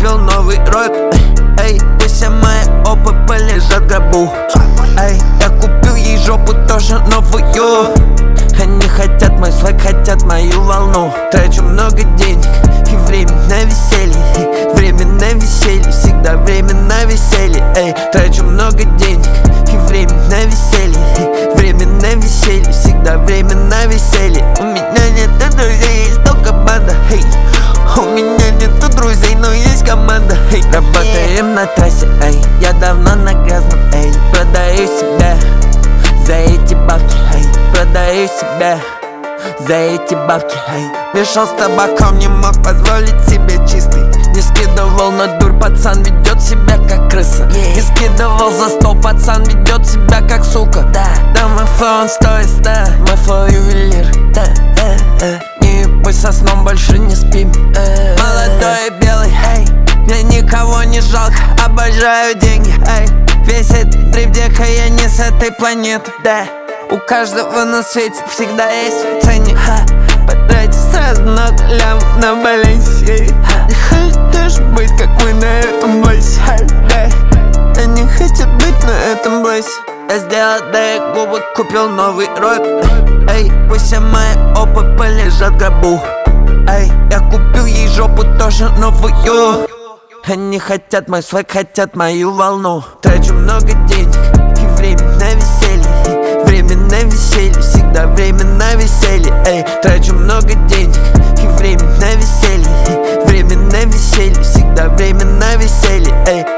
купил новый рот. Эй, пусть все мои опы полежат в гробу. Эй, я купил ей жопу тоже новую. Они хотят мой свайк, хотят мою волну. Трачу много денег и время на веселье. Время на веселье, всегда время на веселье. Эй, трачу много денег и время на веселье. Время на веселье, всегда время на веселье. У меня нет друзей, есть только банда. Эй, у меня нету друзей, но есть команда. Эй, работаем на трассе, эй, я давно на грязном, эй. Продаю себя за эти бабки, эй. Продаю себя за эти бабки, эй. Мешал с табаком, не мог позволить себе чистый. Не скидывал на дурь, пацан ведет себя как крыса. Не скидывал за стол, пацан ведет себя как сука. Да, мой флоу он стоит, да, мой флоу ювелир. Да, не ебусь со сном, больше не спим. Молодой и белый, эй, мне никого не жалко, обожаю деньги, эй. Весь этот дрейф, дека, я не с этой планеты, да. У каждого на свете всегда есть свой ценник. Потратить сразу много лямов на балансе. Не хочешь быть как мы на этом блэсе, да. Они хотят быть на этом блэсе. Я сделал дай губы, купил новый рот. Эй, пусть все мои опы полежат в гробу. Эй, я купил ей жопу тоже новую. Они хотят мой свайк, хотят мою волну. Трачу много денег и время на веселье. Время на веселье, всегда время на веселье. Эй, трачу много денег и время на веселье. Время на веселье, всегда время на веселье. Эй.